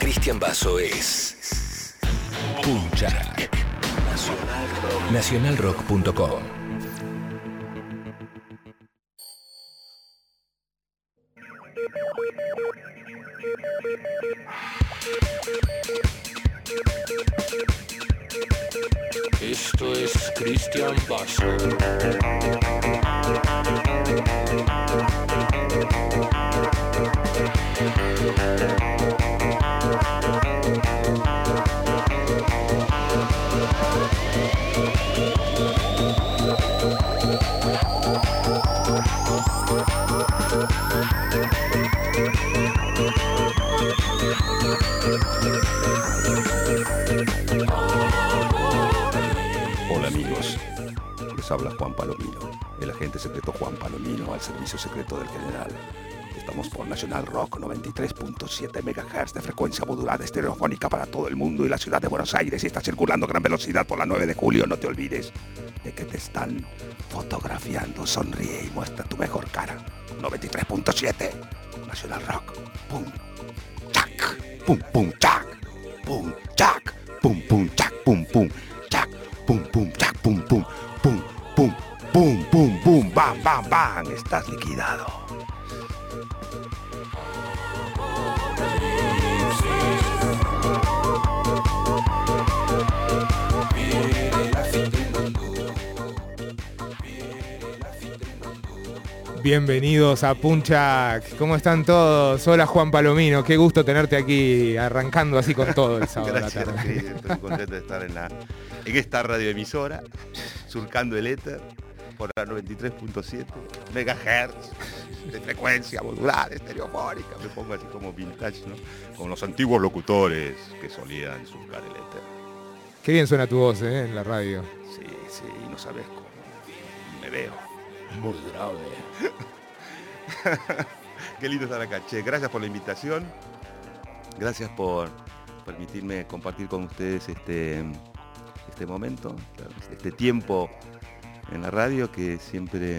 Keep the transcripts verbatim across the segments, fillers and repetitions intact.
Cristian Basso es Punchak. nacional rock punto com. Esto es Cristian Basso. Hola amigos, les habla Juan Palomino, el agente secreto Juan Palomino al servicio secreto del general. Estamos por Nacional Rock noventa y tres punto siete megahertz de frecuencia modulada estereofónica para todo el mundo y la ciudad de Buenos Aires, y está circulando a gran velocidad por la nueve de julio. No te olvides de que te están fotografiando. Sonríe y muestra tu mejor cara. noventa y tres punto siete Nacional Rock. Pum, chac, pum, pum, chac, pum, chac, pum, pum, chac, pum, pum, chac, pum, pum, chac, pum, pum, pum, pum, pum, pum, pum, bam, bam, bam. Estás liquidado. Bienvenidos a Punchak. ¿Cómo están todos? Hola Juan Palomino, qué gusto tenerte aquí arrancando así con todo el sábado. Gracias, a la tarde. sí, estoy muy contento de estar en, la, en esta radioemisora, surcando el éter por la noventa y tres punto siete megahertz de frecuencia modulada estereofónica. Me pongo así como vintage, ¿no? Como los antiguos locutores que solían surcar el éter. Qué bien suena tu voz, ¿eh? En la radio. Sí, sí, no sabes cómo me veo. Muy grave. Qué lindo estar acá, che. Gracias por la invitación. Gracias por permitirme compartir con ustedes este, este momento, este tiempo en la radio que siempre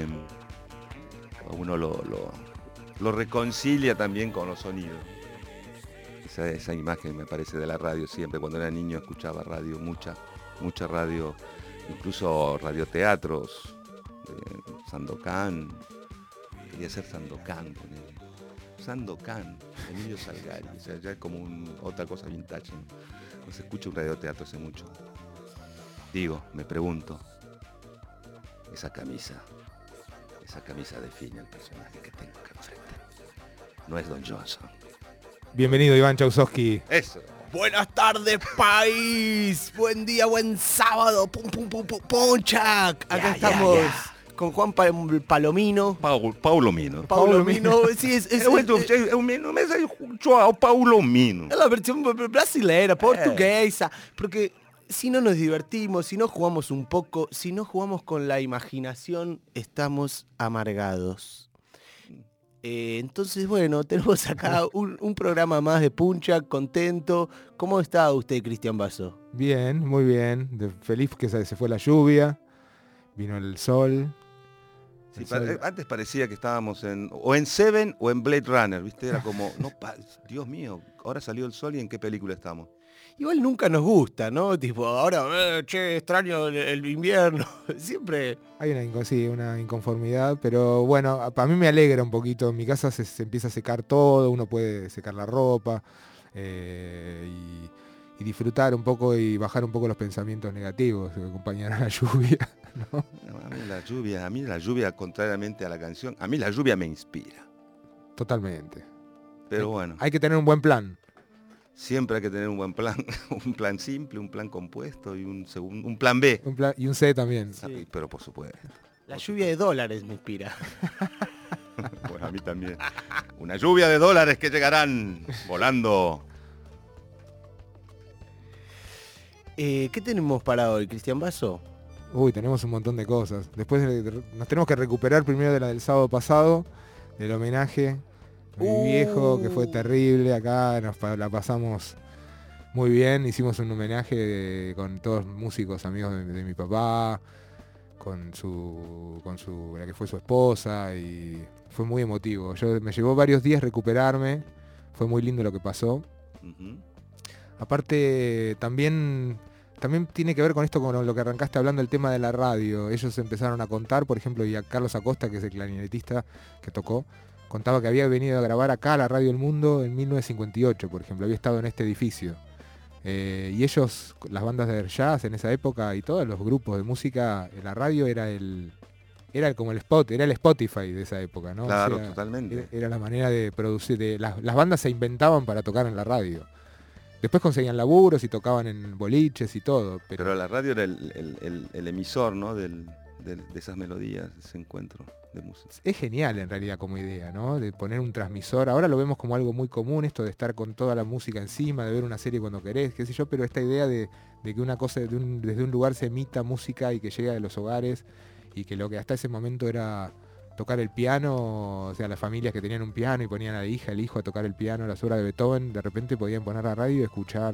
a uno lo, lo, lo reconcilia también con los sonidos. Esa, esa imagen me parece de la radio siempre. Cuando era niño escuchaba radio, mucha, mucha radio, incluso radioteatros. Eh, Sandokan, quería ser Sandokan, Sandokan, Emilio Salgari, o sea, ya es como un, otra cosa vintage, ¿no? No se escucha un radioteatro hace mucho. Digo, me pregunto, esa camisa, esa camisa define el personaje que tengo acá enfrente. No es Don Johnson. Bienvenido Iván Chausowski. Eso. Buenas tardes, país. Buen día, buen sábado. Pum, pum, pum, pum, Punchak. Acá Ya, estamos ya, ya. con Juan pa Palomino. Paulo, Paulo Mino. Paulo Mino. Sí, es, es, É o é o meu nome é João Paulo Mino. es la versión brasileira, portuguesa. Porque si no nos divertimos, si no jugamos un poco, si no jugamos con la imaginación, estamos amargados. Eh, entonces, bueno, tenemos acá un, un programa más de Punchak, contento. ¿Cómo está usted, Cristian Basso? Bien, muy bien. De- feliz que se, se fue la lluvia, vino el sol. Sí, El pare- sol. antes parecía que estábamos en o en Seven o en Blade Runner, ¿viste? Era como, no, pa- Dios mío, ahora salió el sol y ¿en qué película estamos? Igual nunca nos gusta, ¿no? Tipo, ahora, eh, che, extraño el, el invierno. Siempre. Hay una, inco- sí, una inconformidad, pero bueno, a- para mí me alegra un poquito. En mi casa se, se empieza a secar todo, uno puede secar la ropa eh, y, y disfrutar un poco y bajar un poco los pensamientos negativos que acompañan a la lluvia, ¿no? No, a mí la lluvia, a mí la lluvia, contrariamente a la canción, a mí la lluvia me inspira. Totalmente. Pero bueno, Hay que tener un buen plan. siempre hay que tener un buen plan, un plan simple, un plan compuesto y un, segun- un plan B. Un plan y un C también. Ah, pero por supuesto. La lluvia de dólares me inspira. Bueno, a mí también. Una lluvia de dólares que llegarán volando. Eh, ¿Qué tenemos para hoy, Cristian Basso? Uy, tenemos un montón de cosas. Después de- nos tenemos que recuperar primero de la del sábado pasado, del homenaje a mi Uh. viejo, que fue terrible. Acá nos pa- la pasamos muy bien. Hicimos un homenaje de- con todos músicos amigos de, de mi papá, con su, con su, la que fue su esposa, y fue muy emotivo. Yo me llevó varios días recuperarme. Fue muy lindo lo que pasó. Ujú. Aparte, también, también tiene que ver con esto, con lo que arrancaste hablando, el tema de la radio. Ellos empezaron a contar, por ejemplo, y a Carlos Acosta, que es el clarinetista que tocó, contaba que había venido a grabar acá a la Radio El Mundo en mil novecientos cincuenta y ocho, por ejemplo, había estado en este edificio. Eh, y ellos, las bandas de jazz en esa época y todos los grupos de música, la radio era el era como el spot, era el Spotify de esa época, ¿no? Claro, O sea, totalmente. Era, era la manera de producir, de, las, las bandas se inventaban para tocar en la radio. Después conseguían laburos y tocaban en boliches y todo. Pero, Pero la radio era el, el- el- el emisor, ¿no? Del, del- de esas melodías, ese encuentro de música. es genial en realidad como idea, ¿no? De poner un transmisor. Ahora lo vemos como algo muy común, esto de estar con toda la música encima, de ver una serie cuando querés, qué sé yo, pero esta idea de, de que una cosa de un- desde un lugar se emita música y que llegue a los hogares, y que lo que hasta ese momento era tocar el piano, o sea, las familias que tenían un piano y ponían a la hija, el hijo a tocar el piano, las obras de Beethoven, de repente podían poner la radio y escuchar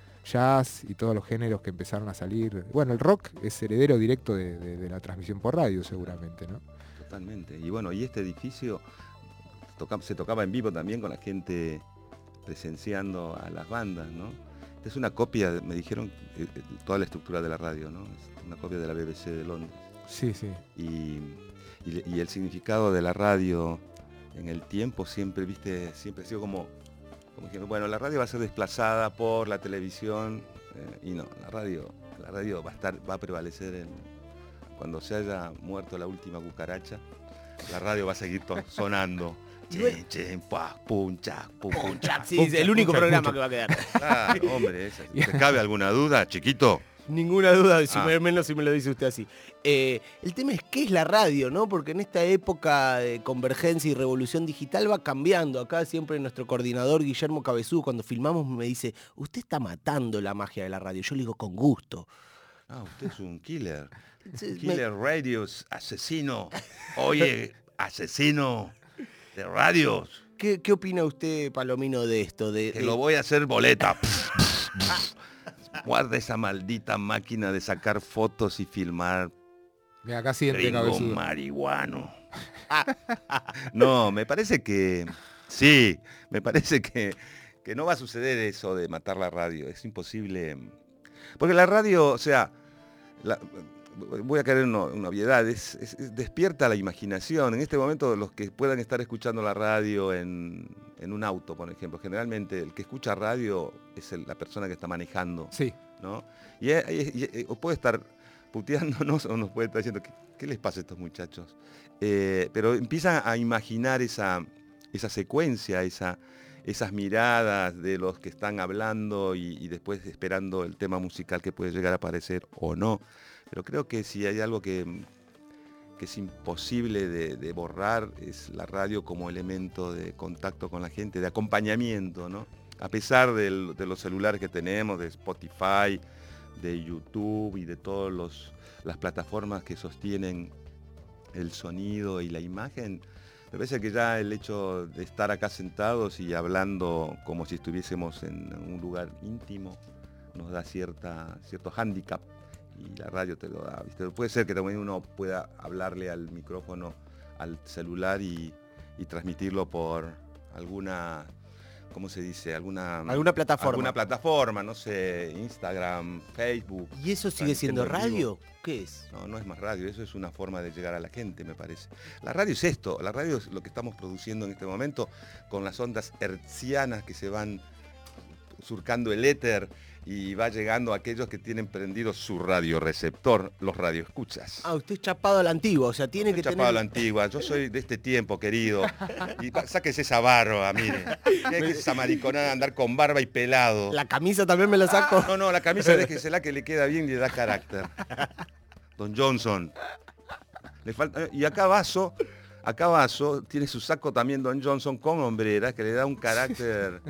jazz y todos los géneros que empezaron a salir. Bueno, el rock es heredero directo de, de- de la transmisión por radio, seguramente, ¿no? Totalmente. Y bueno, y este edificio toca- se tocaba en vivo también con la gente presenciando a las bandas, ¿no? Esta es una copia, me dijeron, eh, eh, toda la estructura de la radio, ¿no? Es una copia de la B B C de Londres. Sí, sí. Y, y- y el significado de la radio en el tiempo siempre, viste, siempre ha sido como, como diciendo, bueno, la radio va a ser desplazada por la televisión, eh, y no, la radio, la radio va a estar, va a prevalecer en, cuando se haya muerto la última cucaracha, la radio va a seguir to- sonando. Chen, chen, pa, pum, cha, pum, pum, cha. Sí, es el único programa que va a quedar. Claro, hombre, esa- ¿te cabe alguna duda, chiquito? Ninguna duda, si Ah. me, menos si me lo dice usted así. Eh, el tema es qué es la radio, ¿no? Porque en esta época de convergencia y revolución digital va cambiando. Acá siempre nuestro coordinador Guillermo Cabezú, cuando filmamos, me dice, usted está matando la magia de la radio. Yo le digo, con gusto. Ah, usted es un killer. Sí, Killer Radios, asesino. Oye, asesino de radios. ¿Qué, qué opina usted, Palomino, de esto? De, Que de- lo voy a hacer boleta. Guarda esa maldita máquina de sacar fotos y filmar. Mira, acá siente Gringo cabezudo. marihuano. No, me parece que... Sí, me parece que, que no va a suceder eso de matar la radio. Es imposible. Porque la radio, o sea... la- voy a caer en una, una obviedad, es, es- es- despierta la imaginación. En este momento los que puedan estar escuchando la radio en, en un auto, por ejemplo, generalmente el que escucha radio es el- la persona que está manejando, Sí. ¿no? Y, eh, y- y- o puede estar puteándonos o nos puede estar diciendo, ¿qué, qué les pasa a estos muchachos? Eh, pero empieza a imaginar esa, esa secuencia, esa, esas miradas de los que están hablando y, y después esperando el tema musical que puede llegar a aparecer o no. Pero creo que si hay algo que, que es imposible de, de borrar es la radio como elemento de contacto con la gente, de acompañamiento, ¿no? A pesar del- de los celulares que tenemos, de Spotify, de YouTube y de todas las plataformas que sostienen el sonido y la imagen, me parece que ya el hecho de estar acá sentados y hablando como si estuviésemos en un lugar íntimo nos da cierta, cierto hándicap. Y la radio te lo da, ¿viste? Puede ser que también uno pueda hablarle al micrófono, al celular y, y transmitirlo por alguna, ¿cómo se dice? Alguna, Alguna plataforma. Alguna plataforma, no sé, Instagram, Facebook. ¿Y eso sigue siendo transmitiendo en vivo. radio? ¿Qué es? No, no es más radio, eso es una forma de llegar a la gente, me parece. La radio es esto, la radio es lo que estamos produciendo en este momento con las ondas hertzianas que se van surcando el éter y va llegando a aquellos que tienen prendido su radioreceptor, los radioescuchas. Ah, usted es chapado a la antigua, o sea, tiene que Chapado a la tener... antigua, yo soy de este tiempo, querido. Y pa- sáquese esa barba, mire. ¿Qué es esa mariconada de andar con barba y pelado? La camisa también me la saco. No, no, la camisa déjesela que le queda bien y le da carácter. Don Johnson. Le falta, y acá Vaso, acá Vaso tiene su saco también Don Johnson con hombreras que le da un carácter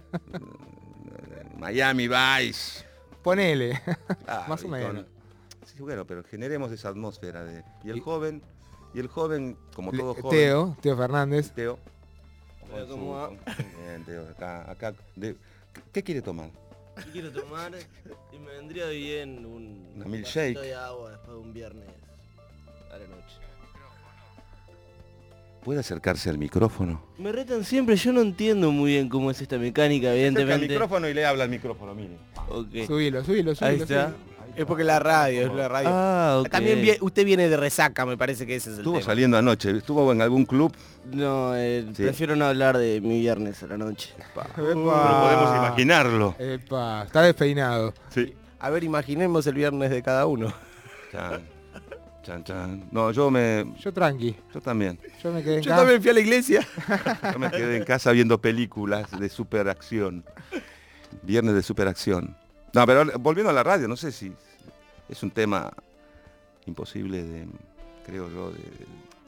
Miami Vice. Ponele. Claro, Más o y menos. con- sí, bueno, pero generemos esa atmósfera de. Y el Y- joven, y el joven, como Le- todo joven. Teo, Teo Fernández. Teo. Teo, con su- ¿cómo va? con- bien, Teo, acá, acá, de- ¿qué- ¿Qué quiere tomar? ¿Qué quiero tomar? Y me vendría bien un Una milkshake. vasito de agua después de un viernes a la noche. ¿Puede acercarse al micrófono? Me retan siempre, yo no entiendo muy bien cómo es esta mecánica, Acerca evidentemente. al micrófono y le habla al micrófono, mire. Ok. Subilo, subilo, subilo. Ahí está. subilo. Es porque la radio, es la radio. Ah, ok. También vie- usted viene de resaca, me parece que ese es el Estuvo tema. saliendo anoche, estuvo en algún club. No, eh, Sí. prefiero no hablar de mi viernes a la noche. Epa. Epa. Pero podemos imaginarlo. Epa, está despeinado. Sí. A ver, imaginemos el viernes de cada uno. Chan, chan, chan. No, yo me... Yo tranqui, Yo también. yo me quedé en Yo casa. también fui a la iglesia. Yo me quedé en casa viendo películas de superacción. Viernes de superacción. No, pero volviendo a la radio, no sé si es un tema imposible de, creo yo, de, de,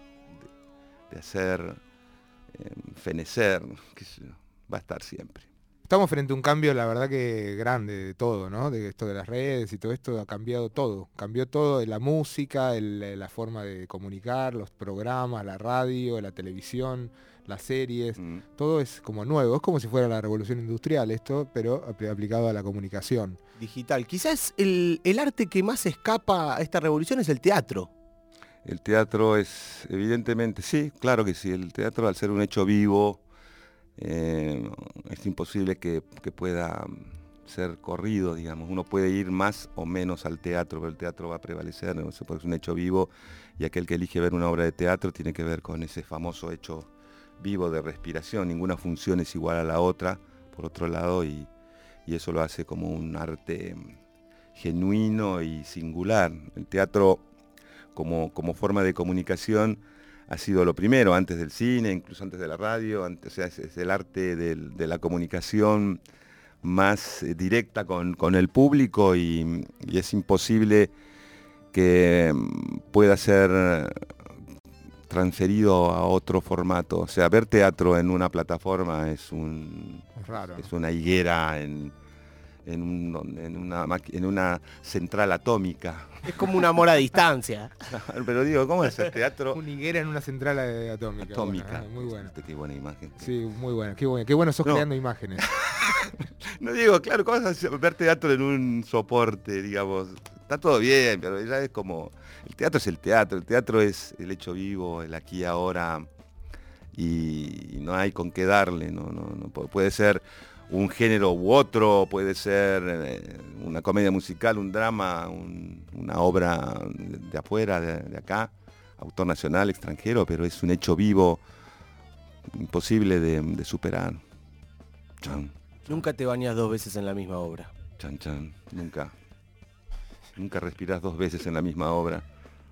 de hacer eh, fenecer, qué sé yo, va a estar siempre. Estamos frente a un cambio, la verdad que grande de todo, ¿no? De esto de las redes y todo esto ha cambiado todo. Cambió todo, la música, el- la forma de comunicar, los programas, la radio, la televisión, las series. Mm. Todo es como nuevo. Es como si fuera la revolución industrial esto, pero apl- aplicado a la comunicación. Digital. Quizás el, el arte que más escapa a esta revolución es el teatro. El teatro es, evidentemente, sí, claro que sí. El teatro, al ser un hecho vivo, eh, es imposible que, que pueda ser corrido, digamos. Uno puede ir más o menos al teatro, pero el teatro va a prevalecer, no sé, porque es un hecho vivo, y aquel que elige ver una obra de teatro tiene que ver con ese famoso hecho vivo de respiración. Ninguna función es igual a la otra, por otro lado, y, y eso lo hace como un arte genuino y singular. El teatro, como, como forma de comunicación, ha sido lo primero, antes del cine, incluso antes de la radio, antes, o sea, es, es el arte del- de la comunicación más eh, directa con, con el público, y, y es imposible que mm, pueda ser eh, transferido a otro formato. O sea, ver teatro en una plataforma es un Es raro, ¿no? es una higuera en, en, un- en una, maqui- en una central atómica. Es como un amor a distancia. Pero digo, ¿cómo es el teatro Una higuera en una central eh, atómica. atómica? Bueno, ah, muy buena. Qué buena imagen. Sí, muy buena. Qué bueno, qué bueno sos No. creando imágenes. No digo, claro, ¿cómo vas a ver teatro en un soporte, digamos? Está todo bien, pero ya es como... El teatro es el teatro, el teatro es el hecho vivo, el aquí y ahora, y no hay con qué darle, no, no, no pu- puede ser un género u otro, puede ser eh, una comedia musical, un drama, un- una obra de, de afuera, de, de acá, autor nacional, extranjero, pero es un hecho vivo imposible de, de superar. Chan. Nunca te bañas dos veces en la misma obra. Chan, chan, nunca. Nunca respirás dos veces en la misma obra.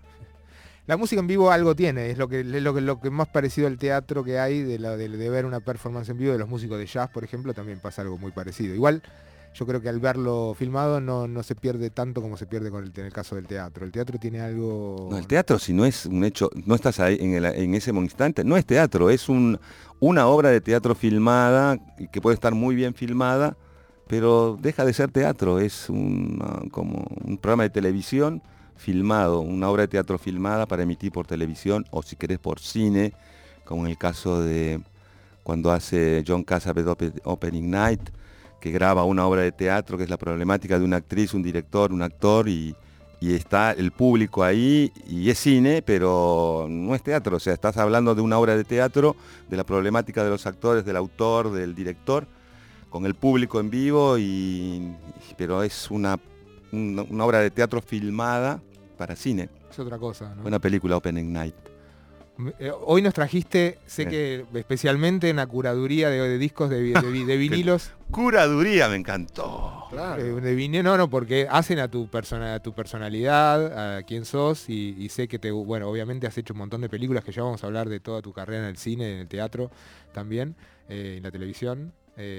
La música en vivo algo tiene, es lo que, es lo que, lo que más parecido al teatro que hay, de, la, de, de ver una performance en vivo de los músicos de jazz, por ejemplo, también pasa algo muy parecido. Igual, yo creo que al verlo filmado no, no se pierde tanto como se pierde con el, en el caso del teatro. El teatro tiene algo... No, el teatro, si no es un hecho, no estás ahí en, el- en ese instante, no es teatro, es un, una obra de teatro filmada, y que puede estar muy bien filmada, pero deja de ser teatro, es una- como un programa de televisión filmado, una obra de teatro filmada para emitir por televisión, o si querés por cine, como en el caso de cuando hace John Cassavetes Ope- Opening Night, que graba una obra de teatro, que es la problemática de una actriz, un director, un actor, y, y está el público ahí, y es cine, pero no es teatro. O sea, estás hablando de una obra de teatro, de la problemática de los actores, del autor, del director, con el público en vivo, y, pero es una, una, una obra de teatro filmada para cine. Es otra cosa, ¿no? Buena película, Opening Night. Eh, Hoy nos trajiste, sé Sí. que especialmente una curaduría de, de discos de, vi- de vi- de vinilos. Curaduría, me encantó. Eh, de vine- no, no, porque hacen a tu persona, a tu personalidad, a quién sos, y, y sé que te, bueno, obviamente has hecho un montón de películas, que ya vamos a hablar de toda tu carrera en el cine, en el teatro también, eh, en la televisión.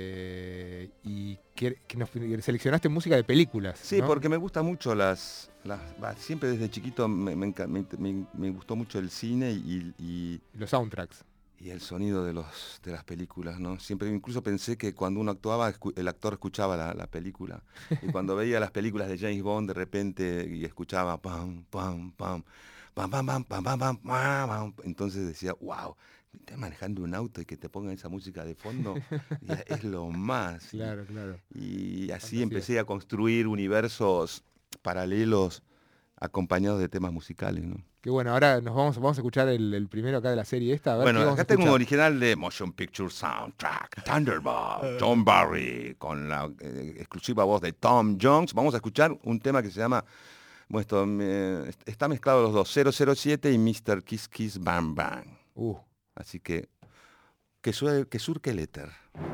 eh, y que, que nos seleccionaste música de películas. Sí, ¿no? porque me gustan mucho las... las va, siempre desde chiquito me, me enca- me- me- me gustó mucho el cine y, y- Los soundtracks. y el sonido de, los, de las películas, ¿no? Siempre incluso pensé que cuando uno actuaba, escu- el actor escuchaba la, la película. Y cuando veía las películas de James Bond, de repente, y escuchaba pam, pam, pam, pam, pam, pam, pam, pam, pam, pam, pam, entonces decía, wow, estás manejando un auto y que te pongan esa música de fondo, y es lo más. Claro, claro. Y así Fantasía. empecé a construir universos paralelos acompañados de temas musicales, ¿no? Que bueno, ahora nos vamos, vamos a escuchar el, el primero acá de la serie esta. A ver, Bueno, ¿qué vamos acá a tengo un escuchar? original de Motion Picture Soundtrack, Thunderbolt, John Barry, con la eh, exclusiva voz de Tom Jones. Vamos a escuchar un tema que se llama, bueno, esto, eh, está mezclado los dos, cero cero siete y mister Kiss Kiss Bang Bang. Uh. Así que, que, sue- que surque el éter.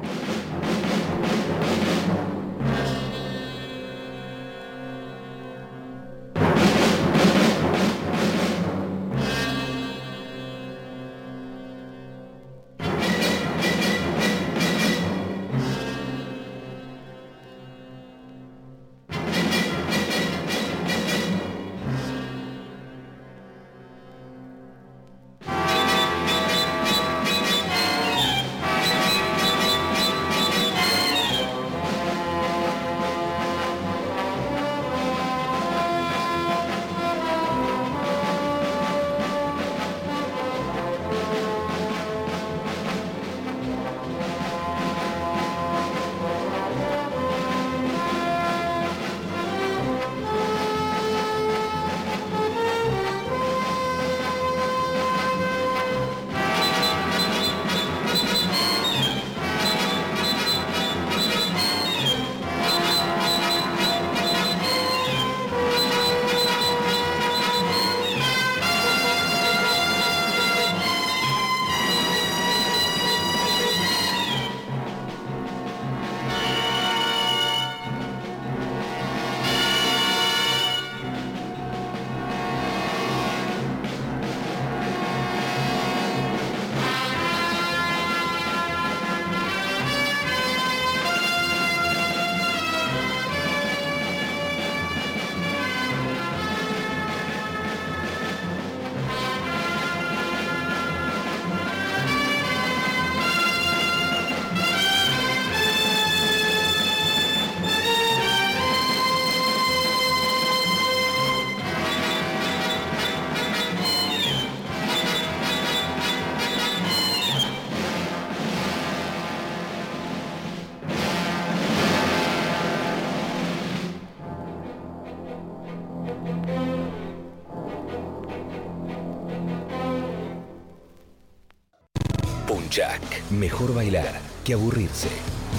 Punchak. Mejor bailar que aburrirse.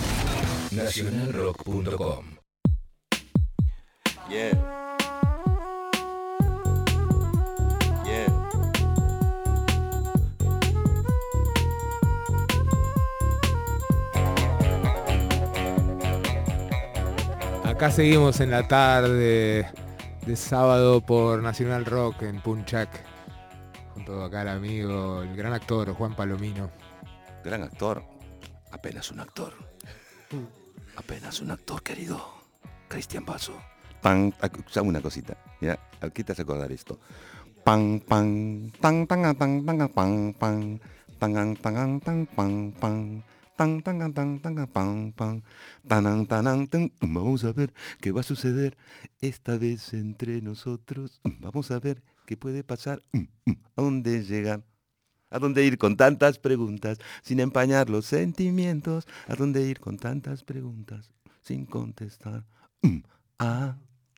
nacional rock punto com. Yeah. Yeah. Acá seguimos en la tarde de sábado por Nacional Rock en Punchak. Junto acá al amigo, el gran actor Juan Palomino. Gran actor. Apenas un actor. Apenas un actor, querido. Cristian Basso. Pan, ¿sabe una cosita? Mira, aquí te vas a acordar esto. Pan, pan, tan, tan, tan, tan, pan, pan, tan, tan, tan, pan, pan. Tan, tan, tan, tan, pan, pan, tan, tan, tan. Vamos a ver qué va a suceder esta vez entre nosotros. Vamos a ver qué puede pasar. ¿A dónde llegar? ¿A dónde ir con tantas preguntas sin empañar los sentimientos? ¿A dónde ir con tantas preguntas sin contestar? Ah,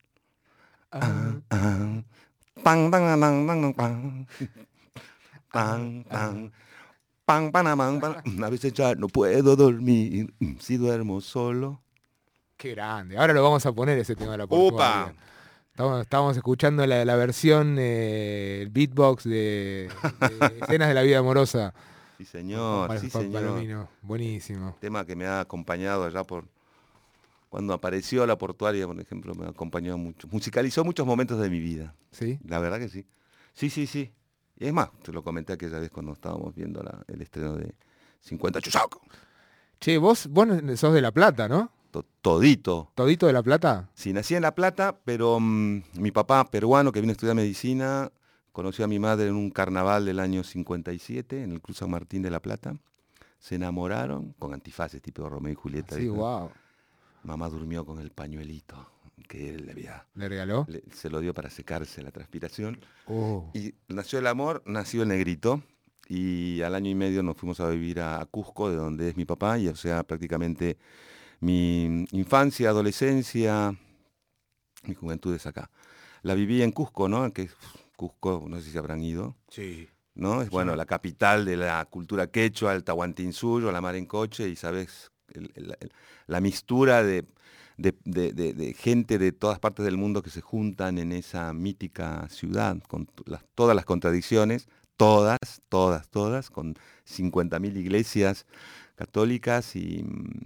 ah, ah. Pan, pan, pan, pan, pan. Pan, pan. Pan, pan, pan, pan. A veces ya no puedo dormir si duermo solo. Qué grande. Ahora lo vamos a poner ese tema de la portuaria. ¡Opa! Estamos, estamos escuchando la, la versión, eh, el beatbox de, de Escenas de la Vida Amorosa. Sí, señor, Juan- sí, Juan señor. Palomino. Buenísimo. Tema que me ha acompañado allá por... Cuando apareció la portuaria, por ejemplo, me acompañó mucho. Musicalizó muchos momentos de mi vida. ¿Sí? La verdad que sí. Sí, sí, sí. Y es más, te lo comenté aquella vez cuando estábamos viendo la- el estreno de cincuenta Chusaco. Che, vos, vos sos de La Plata, ¿no? To- Todito. ¿Todito de La Plata? Sí, nací en La Plata, pero mm, mi papá peruano que vino a estudiar medicina conoció a mi madre en un carnaval del año cincuenta y siete en el Cruz San Martín de La Plata. Se enamoraron con antifaces tipo Romeo y Julieta. Sí, ¿viste? wow. Mamá durmió con el pañuelito que él le había... ¿Le regaló? le- se lo dio para secarse la transpiración. Oh. Y nació el amor, nació el negrito. Y al año y medio nos fuimos a vivir a, a Cusco, de donde es mi papá. Y o sea, prácticamente mi infancia, adolescencia, mi juventud es acá. la viví en Cusco, ¿no? Que Cusco, no sé si habrán ido. Sí. ¿No? Es, bueno, la capital de la cultura quechua, el Tahuantinsuyo, la mar en coche, y sabes, el, el, el, la mixtura de, de, de, de, de gente de todas partes del mundo que se juntan en esa mítica ciudad, con las, todas las contradicciones, todas, todas, todas, con cincuenta mil iglesias católicas y,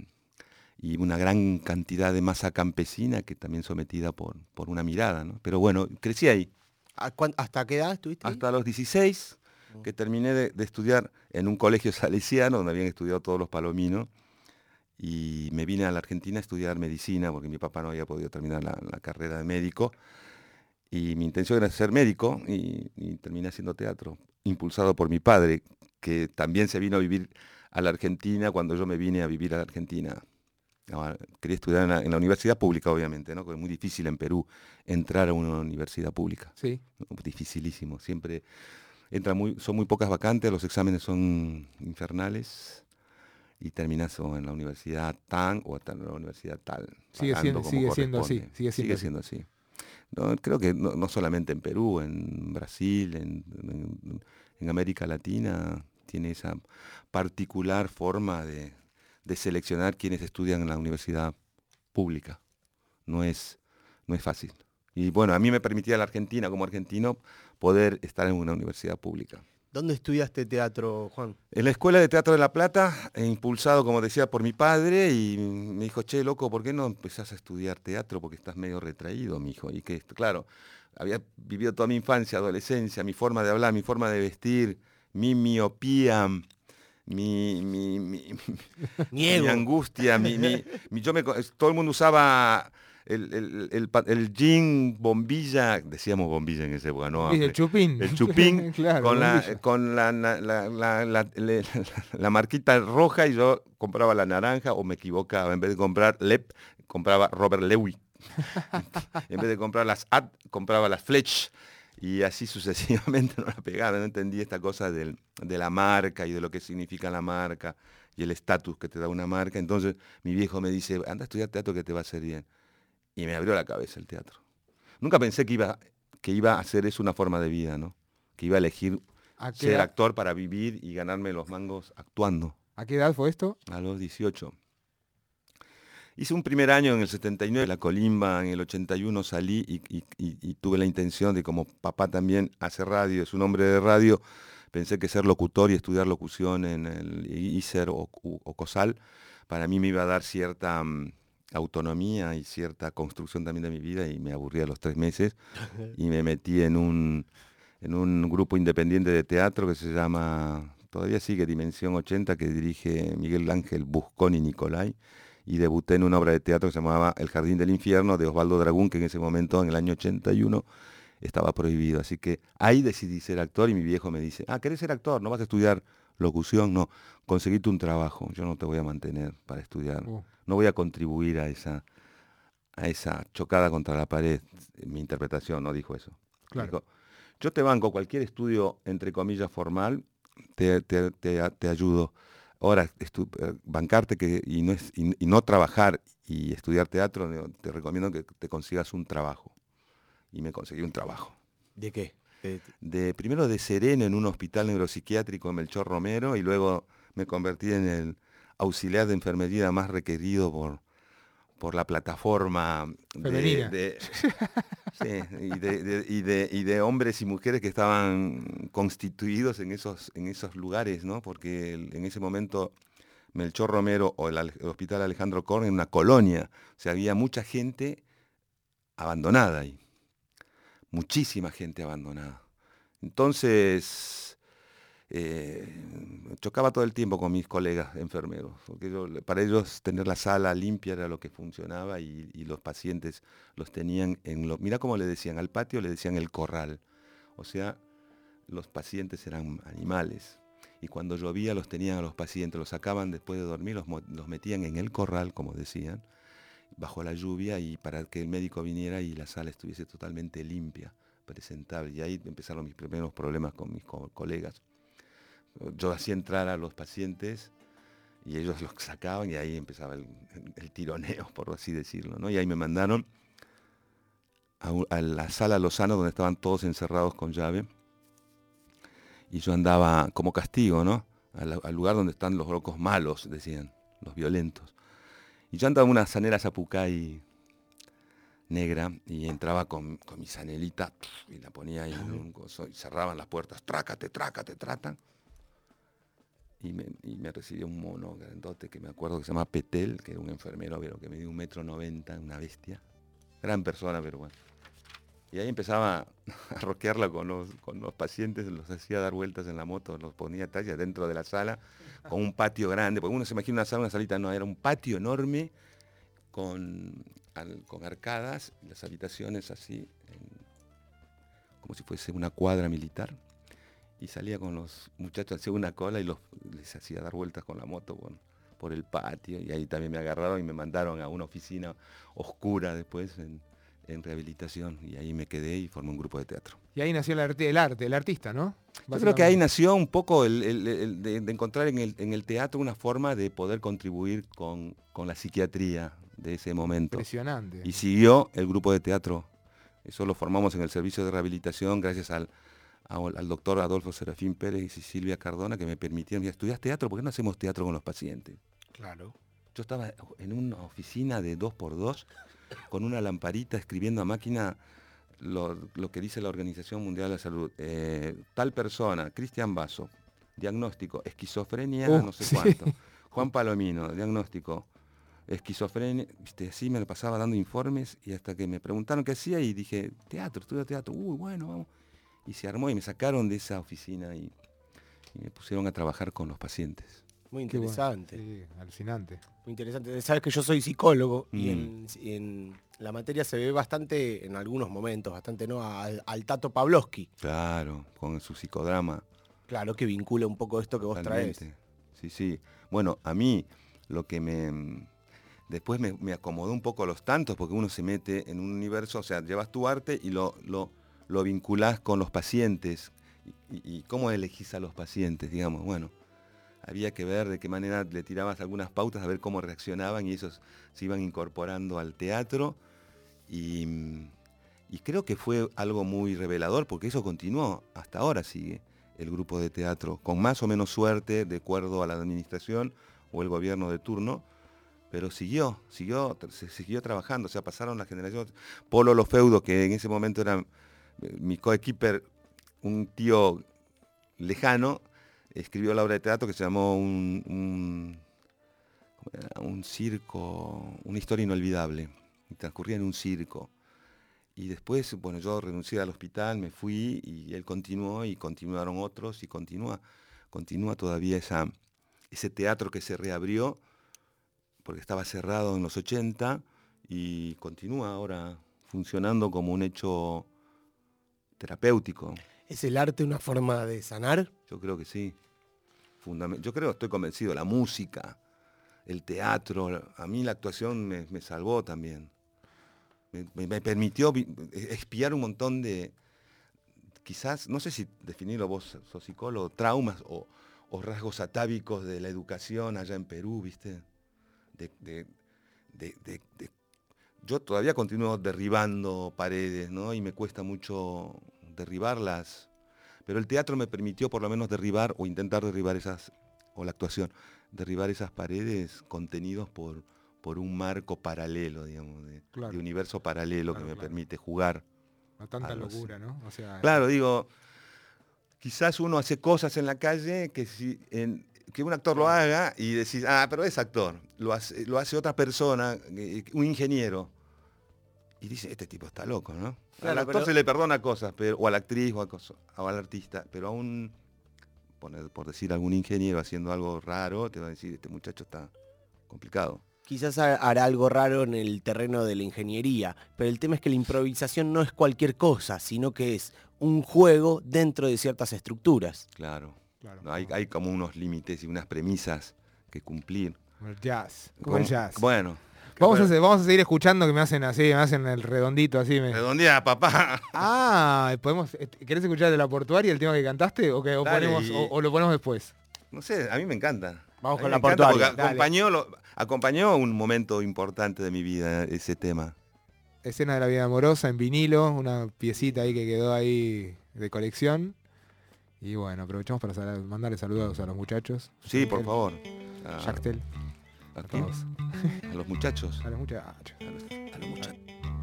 y una gran cantidad de masa campesina que también sometida por, por una mirada, ¿no? Pero bueno, crecí ahí. ¿Hasta qué edad estuviste ahí? Hasta los dieciséis, que terminé de, de estudiar en un colegio salesiano, donde habían estudiado todos los palominos, y me vine a la Argentina a estudiar medicina, porque mi papá no había podido terminar la, la carrera de médico, y mi intención era ser médico, y, y terminé haciendo teatro, impulsado por mi padre, que también se vino a vivir a la Argentina cuando yo me vine a vivir a la Argentina. Quería estudiar en la, en la universidad pública, obviamente, ¿no? Porque es muy difícil en Perú entrar a una universidad pública. Sí. Dificilísimo. Siempre entra muy, son muy pocas vacantes, los exámenes son infernales y terminas o en la universidad tan o en la universidad tal. Sigue siendo, sigue siendo así. Sigue siendo sigue así. Siendo así. No, creo que no, no solamente en Perú, en Brasil, en, en, en América Latina, tiene esa particular forma de de seleccionar quienes estudian en la universidad pública. No es, no es fácil. Y bueno, a mí me permitía la Argentina, como argentino, poder estar en una universidad pública. ¿Dónde estudiaste teatro, Juan? En la Escuela de Teatro de La Plata, eh, impulsado, como decía, por mi padre, y me dijo, che, loco, ¿por qué no empezás a estudiar teatro? Porque estás medio retraído, mijo. Y que, claro, había vivido toda mi infancia, adolescencia, mi forma de hablar, mi forma de vestir, mi miopía, Mi, mi, mi, mi, mi angustia, mi, mi, mi, yo me, todo el mundo usaba el, el, el, el jean bombilla, decíamos bombilla en esa época, ¿no? El chupín. El chupín, claro, con, la, con la, la, la, la, la, la, la marquita roja, y yo compraba la naranja, o me equivocaba, en vez de comprar Lep, compraba Robert Lewy. En vez de comprar las Ad, compraba las Fletch. Y así sucesivamente no la pegaba, no entendí esta cosa del, de la marca y de lo que significa la marca y el estatus que te da una marca. Entonces mi viejo me dice, anda a estudiar teatro que te va a hacer bien. Y me abrió la cabeza el teatro. Nunca pensé que iba, que iba a hacer eso una forma de vida, ¿no? Que iba a elegir ¿A ser edad? actor para vivir y ganarme los mangos actuando. ¿A qué edad fue esto? A los dieciocho. Hice un primer año en el setenta y nueve, la Colimba, en el ochenta y uno salí y, y, y, y tuve la intención de, como papá también hace radio, es un hombre de radio, pensé que ser locutor y estudiar locución en el I S E R o, o COSAL, para mí me iba a dar cierta um, autonomía y cierta construcción también de mi vida, y me aburrí a los tres meses y me metí en un, en un grupo independiente de teatro que se llama, todavía sigue, Dimensión ochenta, que dirige Miguel Ángel Busconi Nicolai. Y debuté en una obra de teatro que se llamaba El Jardín del Infierno, de Osvaldo Dragún, que en ese momento, en el año ochenta y uno, estaba prohibido. Así que ahí decidí ser actor, y mi viejo me dice, ah, ¿querés ser actor? ¿No vas a estudiar locución? No, conseguiste un trabajo, yo no te voy a mantener para estudiar. Uh. No voy a contribuir a esa, a esa chocada contra la pared. Mi interpretación no dijo eso. Claro. Dijo, yo te banco cualquier estudio, entre comillas, formal, te, te, te, te ayudo. Ahora, estu- bancarte que, y, no es, y, y no trabajar y estudiar teatro, te recomiendo que te consigas un trabajo. Y me conseguí un trabajo. ¿De qué? De, de primero de sereno en un hospital neuropsiquiátrico en Melchor Romero, y luego me convertí en el auxiliar de enfermería más requerido por, por la plataforma de, de, sí, y, de, de, y, de, y de hombres y mujeres que estaban constituidos en esos, en esos lugares, ¿no? Porque el, en ese momento Melchor Romero o el, el Hospital Alejandro Korn en una colonia, o sea, había mucha gente abandonada ahí, muchísima gente abandonada. Entonces, eh, chocaba todo el tiempo con mis colegas enfermeros, porque yo, para ellos tener la sala limpia era lo que funcionaba, y, y los pacientes los tenían en lo... Mirá cómo le decían, al patio le decían el corral, o sea, los pacientes eran animales, y cuando llovía los tenían a los pacientes, los sacaban después de dormir, los, los metían en el corral, como decían, bajo la lluvia, y para que el médico viniera y la sala estuviese totalmente limpia, presentable. Y ahí empezaron mis primeros problemas con mis co- colegas. Yo hacía entrar a los pacientes y ellos los sacaban, y ahí empezaba el, el, el tironeo, por así decirlo, ¿no? Y ahí me mandaron a, a la sala Lozano donde estaban todos encerrados con llave. Y yo andaba como castigo, ¿no? Al, al lugar donde están los locos malos, decían, los violentos. Y yo andaba en una zanela Zapucay negra y entraba con, con mi zanelita y la ponía ahí en un coso y cerraban las puertas, trácate, trácate, tratan. Y me, y me recibió un mono grandote que me acuerdo que se llama Petel, que era un enfermero, pero que me dio un metro noventa, una bestia. Gran persona, pero bueno. Y ahí empezaba a rockearla con los, con los pacientes, los hacía dar vueltas en la moto, los ponía tallas dentro de la sala, con un patio grande, porque uno se imagina una sala, una salita, no, era un patio enorme con, al, con arcadas, las habitaciones así, en, como si fuese una cuadra militar. Y salía con los muchachos, hacía una cola y los, les hacía dar vueltas con la moto por, por el patio. Y ahí también me agarraron y me mandaron a una oficina oscura después en, en rehabilitación. Y ahí me quedé y formé un grupo de teatro. Y ahí nació el, arte, el arte, el artista, ¿no? Yo creo que ahí nació un poco el, el, el de, de encontrar en el, en el teatro una forma de poder contribuir con, con la psiquiatría de ese momento. Impresionante. Y siguió el grupo de teatro. Eso lo formamos en el servicio de rehabilitación gracias al... al doctor Adolfo Serafín Pérez y Silvia Cardona, que me permitieron, ¿estudias teatro? ¿Por qué no hacemos teatro con los pacientes? Claro. Yo estaba en una oficina de dos por dos, con una lamparita, escribiendo a máquina lo, lo que dice la Organización Mundial de la Salud. Eh, tal persona, Cristian Basso, diagnóstico, esquizofrenia, Uh, no sé sí. cuánto. Juan Palomino, diagnóstico, esquizofrenia, viste, así me lo pasaba dando informes, y hasta que me preguntaron qué hacía, y dije, teatro, estudio teatro, uy, bueno, vamos. Y se armó y me sacaron de esa oficina y, y me pusieron a trabajar con los pacientes. Muy Qué bueno. interesante. Sí, alucinante. Muy interesante. Sabes que yo soy psicólogo Mm. y en, y en la materia se ve bastante, en algunos momentos, bastante, ¿no? Al, al Tato Pavlovsky. Claro, con su psicodrama. Claro, que vincula un poco esto que vos traes. Totalmente. Sí, sí. Bueno, a mí lo que me... Después me, me acomodó un poco los tantos, porque uno se mete en un universo, o sea, llevas tu arte y lo... lo lo vinculás con los pacientes y, y, y cómo elegís a los pacientes, digamos. Bueno, había que ver de qué manera le tirabas algunas pautas a ver cómo reaccionaban y esos se iban incorporando al teatro y, y creo que fue algo muy revelador porque eso continuó, hasta ahora sigue el grupo de teatro, con más o menos suerte de acuerdo a la administración o el gobierno de turno, pero siguió, siguió, se siguió trabajando, o sea, pasaron las generaciones. Polo Lofeudo, que en ese momento era mi coequiper, un tío lejano, escribió la obra de teatro que se llamó un, un, un circo, una historia inolvidable, y transcurría en un circo. Y después, bueno, yo renuncié al hospital, me fui y él continuó y continuaron otros y continúa, continúa todavía esa, ese teatro que se reabrió porque estaba cerrado en los ochenta y continúa ahora funcionando como un hecho terapéutico. ¿Es el arte una forma de sanar? Yo creo que sí. Fundament- Yo creo, estoy convencido, la música, el teatro, a mí la actuación me, me salvó también. Me, me- me permitió vi- expiar un montón de, quizás, no sé si definirlo vos, sos psicólogo, traumas o, o rasgos atávicos de la educación allá en Perú, ¿viste? De, de- de- de- de- yo todavía continúo derribando paredes, ¿no? Y me cuesta mucho derribarlas. Pero el teatro me permitió por lo menos derribar o intentar derribar esas, o la actuación, derribar esas paredes contenidos por, por un marco paralelo, digamos, de, Claro. de universo paralelo Claro, que me claro. permite jugar. No tanta Algo así. locura, ¿no? O sea, Claro, digo, quizás uno hace cosas en la calle que si en- que un actor lo haga y decís, ah, pero es actor, lo hace, lo hace otra persona, eh, un ingeniero. Y dice, este tipo está loco, ¿no? Claro, al actor pero- se le perdona cosas, pero, o a la actriz o, a cosa- o al artista, pero a un, por, por decir, algún ingeniero haciendo algo raro, te va a decir, este muchacho está complicado. Quizás ha- hará algo raro en el terreno de la ingeniería, pero el tema es que la improvisación no es cualquier cosa, sino que es un juego dentro de ciertas estructuras. Claro. claro, No, hay, como- hay como unos límites y unas premisas que cumplir. como el jazz. Como el Como- jazz. Bueno. Vamos a, Bueno, hacer- vamos a seguir escuchando que me hacen así, me hacen el redondito así. Me... redondea, papá. Ah, podemos. eh, ¿Querés escuchar de la portuaria el tema que cantaste? ¿O, que, o, Dale, ponemos, y- o, o lo ponemos después? No sé, a mí me encanta. Vamos A con mí la me encanta portuaria. porque Dale. acompañó, lo- acompañó un momento importante de mi vida ese tema. Escena de la vida amorosa en vinilo, una piecita ahí que quedó ahí de colección. Y bueno, aprovechamos para sal- mandarle saludos a los muchachos. Sí, por El- favor. A, Jacktel, ¿a a quién? todos. A los muchachos. A los muchachos. A los, a los muchachos.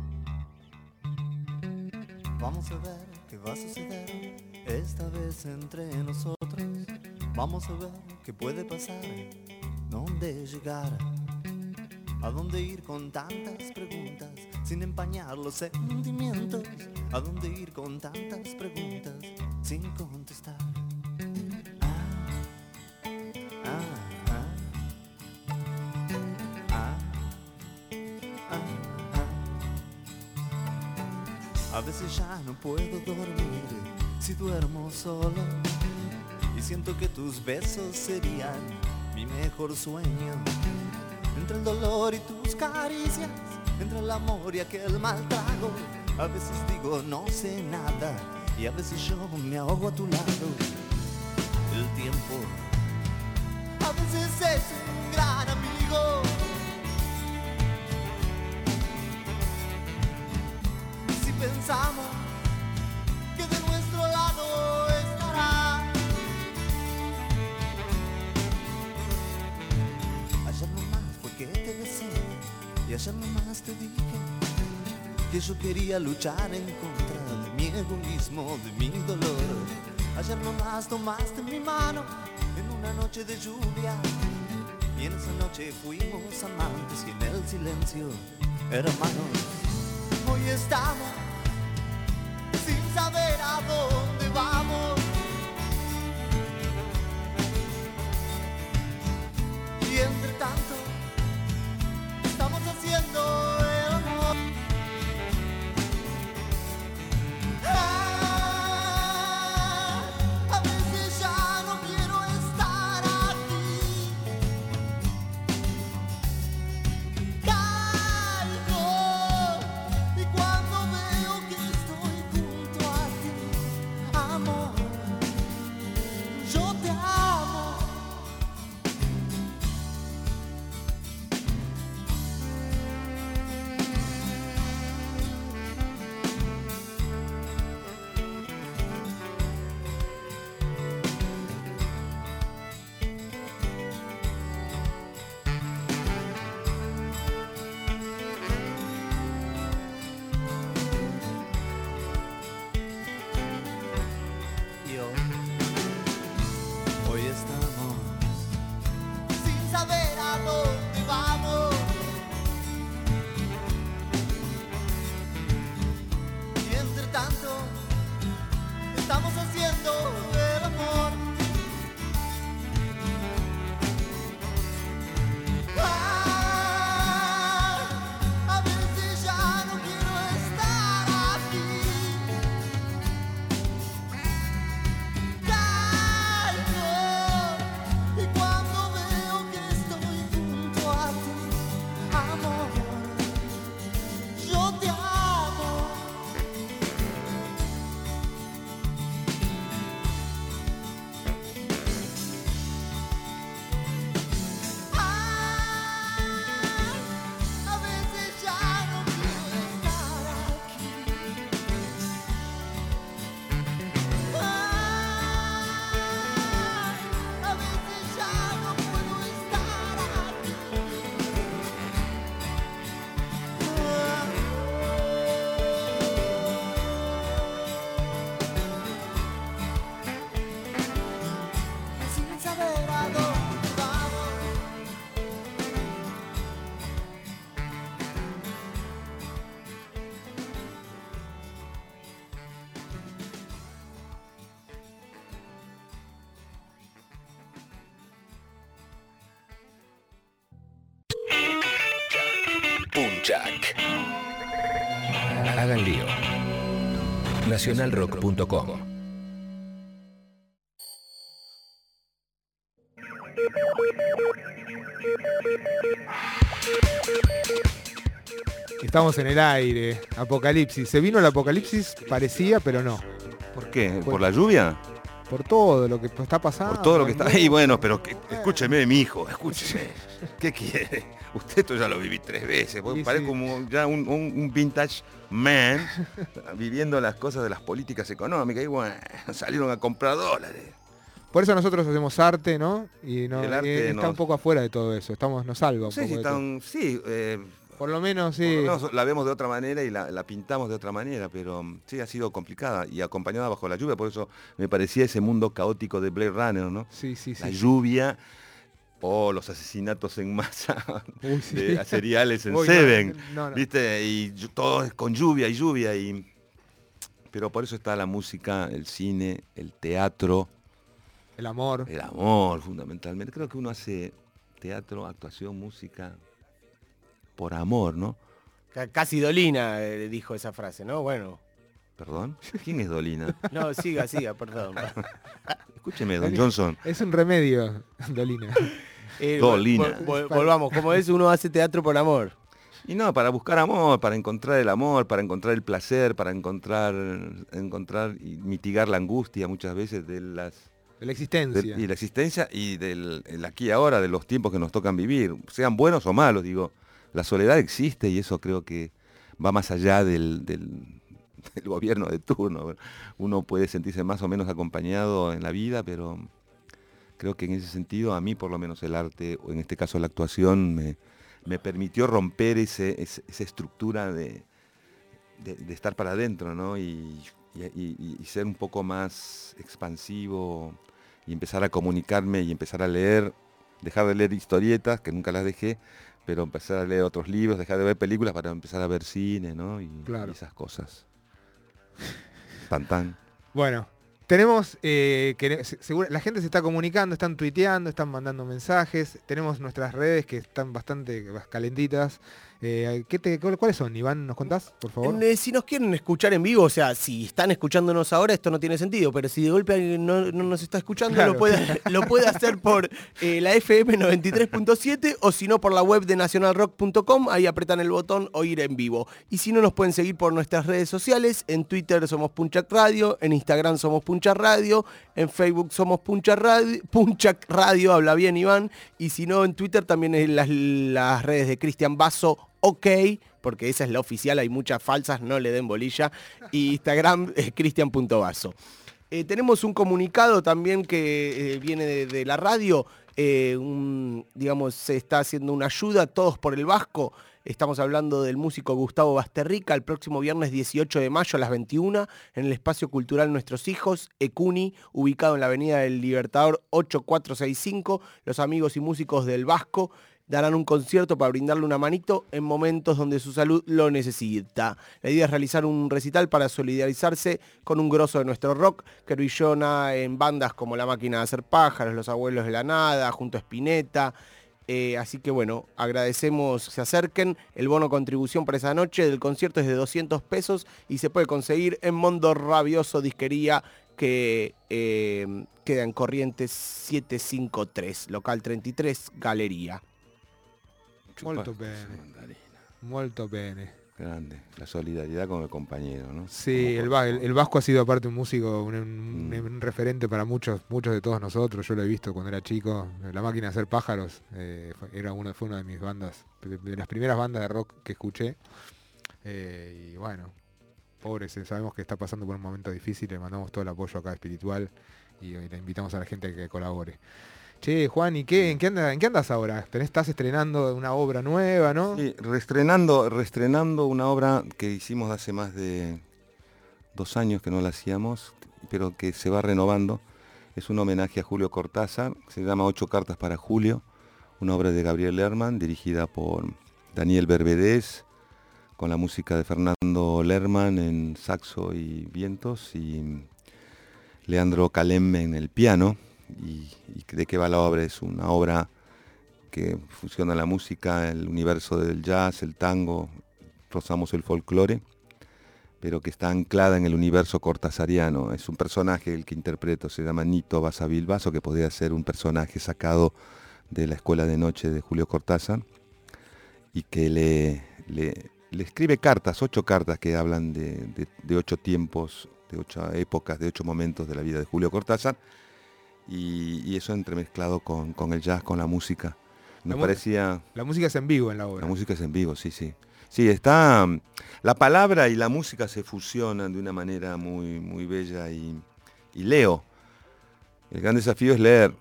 Vamos a ver qué va a suceder esta vez entre nosotros. Vamos a ver qué puede pasar, dónde llegar, a dónde ir con tantas preguntas sin empañar los sentimientos, a dónde ir con tantas preguntas sin contestar. Ah, ah, ah, ah, ah, ah. A veces ya no puedo dormir si duermo solo y siento que tus besos serían mi mejor sueño. Entre el dolor y tus caricias, entre el amor y aquel mal trago, a veces digo no sé nada y a veces yo me ahogo a tu lado. El tiempo a veces es un gran amigo. Si pensamos que de nuestro lado estará. Ayer nomás fue que te besé y ayer nomás te dije que yo quería luchar en contra de mi egoísmo, de mi dolor. Ayer nomás tomaste mi mano en una noche de lluvia y en esa noche fuimos amantes y en el silencio hermanos. Hoy estamos sin saber a dónde vamos y entre tanto estamos haciendo el amor. Ah, a veces ya no quiero estar aquí. Caigo y cuando veo que estoy junto a ti, amor, yo te amo. Y hoy, hoy estamos sin saber a dónde vamos y entre tanto estamos haciendo el amor. Ah, a veces ya no quiero estar aquí. Caigo y cuando veo que estoy junto a ti, amor, yo te amo. Ah, a veces ya no quiero estar aquí. Ah, a veces ya no puedo estar aquí. Ah, sin saber a dónde vamos. Punchak. Hagan lío. nacional rock punto com. Estamos en el aire. Apocalipsis. Se vino el apocalipsis, parecía, pero no. ¿Por qué? Por- ¿Por la lluvia? por todo lo que está pasando. Por todo lo que está ahí, bueno, pero que, escúcheme, mi hijo, escúcheme. ¿Qué quiere? Usted esto ya lo viví tres veces, Sí, parece sí. como ya un, un- un vintage man viviendo las cosas de las políticas económicas y bueno, salieron a comprar dólares. Por eso nosotros hacemos arte, ¿no? Y, no, El arte y está nos- un poco afuera de todo eso. Estamos, nos salva No un sé poco si de todo. están, sí, eh, Por lo menos, por sí. lo menos la vemos de otra manera y la, la pintamos de otra manera, pero mm, sí ha sido complicada y acompañada bajo la lluvia, por eso me parecía ese mundo caótico de Blade Runner, ¿no? Sí, sí, La sí. lluvia o los asesinatos en masa Uy, sí. de seriales en Uy, no, Seven, no, no. ¿viste? Y ll- todo es con lluvia y lluvia y pero por eso está la música, el cine, el teatro, El amor. el amor fundamentalmente. Creo que uno hace teatro, actuación, música por amor, ¿no? Ca- Casi Dolina eh, dijo esa frase, ¿no? Bueno. ¿Perdón? ¿Quién es Dolina? No, siga, siga, perdón. Escúcheme, don Johnson. Es un remedio, Dolina. Eh, Dolina. vol- vol- volvamos, como es, uno hace teatro por amor. Y no, para buscar amor, para encontrar el amor, para encontrar el placer, para encontrar, encontrar y mitigar la angustia muchas veces de las De la existencia. de- y la existencia y del el aquí y ahora, de los tiempos que nos tocan vivir, sean buenos o malos, digo. La soledad existe y eso creo que va más allá del, del, del gobierno de turno. Uno puede sentirse más o menos acompañado en la vida, pero creo que en ese sentido, a mí por lo menos el arte, o en este caso la actuación, me, me permitió romper ese, ese- esa estructura de, de- de estar para adentro, ¿no? Y, y- y- y ser un poco más expansivo y empezar a comunicarme y empezar a leer, dejar de leer historietas, que nunca las dejé, pero empezar a leer otros libros, dejar de ver películas para empezar a ver cine, ¿no? Y, Claro. y esas cosas. Tan tan. Bueno, tenemos, eh, que se- seguro- la gente se está comunicando, están tuiteando, están mandando mensajes. Tenemos nuestras redes que están bastante calentitas. Eh, ¿qué te- cu- ¿Cuáles son, Iván? ¿Nos contás, por favor? Eh, si nos quieren escuchar en vivo, o sea, si están escuchándonos ahora, esto no tiene sentido, pero si de golpe alguien no, no nos está escuchando, Claro. lo, puede, lo puede hacer por eh, la F M noventa y tres punto siete o si no por la web de nacional rock punto com, ahí apretan el botón oír en vivo. Y si no, nos pueden seguir por nuestras redes sociales, en Twitter somos Punchac Radio, en Instagram somos Punchac Radio, en Facebook somos Punchac Radio, Punchac Radio, habla bien Iván, y si no, en Twitter también en las, las redes de Cristian Basso, ok, porque esa es la oficial, hay muchas falsas, no le den bolilla. Y Instagram es cristian punto basso. Eh, tenemos un comunicado también que eh, viene de, de la radio, eh, un, digamos, se está haciendo una ayuda, Todos por el Vasco. Estamos hablando del músico Gustavo Basterrica, el próximo viernes dieciocho de mayo a las veintiuna, en el Espacio Cultural Nuestros Hijos, Ecuni, ubicado en la Avenida del Libertador ocho cuatro seis cinco. Los amigos y músicos del Vasco darán un concierto para brindarle una manito en momentos donde su salud lo necesita. La idea es realizar un recital para solidarizarse con un grosso de nuestro rock, que brillona en bandas como La Máquina de Hacer Pájaros, Los Abuelos de la Nada, junto a Spinetta. Eh, así que bueno, agradecemos que se acerquen. El bono contribución para esa noche del concierto es de doscientos pesos y se puede conseguir en Mondo Rabioso Disquería, que eh, queda en Corrientes setecientos cincuenta y tres, local treinta y tres, Galería. Molto Chupa- bene. mandarina. Molto bene. Grande. La solidaridad con el compañero, ¿no? Sí, Como el, por- Va- el, el Vasco ha sido aparte un músico, un, un- Mm. un referente para muchos, muchos de todos nosotros. Yo lo he visto cuando era chico. La Máquina de Hacer Pájaros eh, fue, era una, fue una de mis bandas, de, de las primeras bandas de rock que escuché. Eh, y bueno, pobre, se- sabemos que está pasando por un momento difícil, le mandamos todo el apoyo acá espiritual y, y le invitamos a la gente a que colabore. Che, Juan, ¿y qué, en, qué anda- en qué andas ahora? Tenés- Estás estrenando una obra nueva, ¿no? Sí, reestrenando, reestrenando una obra que hicimos hace más de dos años que no la hacíamos, pero que se va renovando. Es un homenaje a Julio Cortázar, se llama Ocho cartas para Julio, una obra de Gabriel Lerman, dirigida por Daniel Berbedés, con la música de Fernando Lerman en saxo y vientos, y Leandro Calemme en el piano. Y, y de qué va la obra, es una obra que fusiona la música, el universo del jazz, el tango, rozamos el folclore, pero que está anclada en el universo cortasariano. Es un personaje el que interpreto, se llama Nito Basavilbaso, que podría ser un personaje sacado de la Escuela de Noche de Julio Cortázar, y que le, le, le escribe cartas, ocho cartas que hablan de, de, de ocho tiempos de ocho épocas, de ocho momentos de la vida de Julio Cortázar, y, y eso entremezclado con, con el jazz, con la música. Me La mu- parecía... La música es en vivo en la obra. La música es en vivo, sí, sí. Sí, está... La palabra y la música se fusionan de una manera muy, muy bella y, y leo. El gran desafío es leer.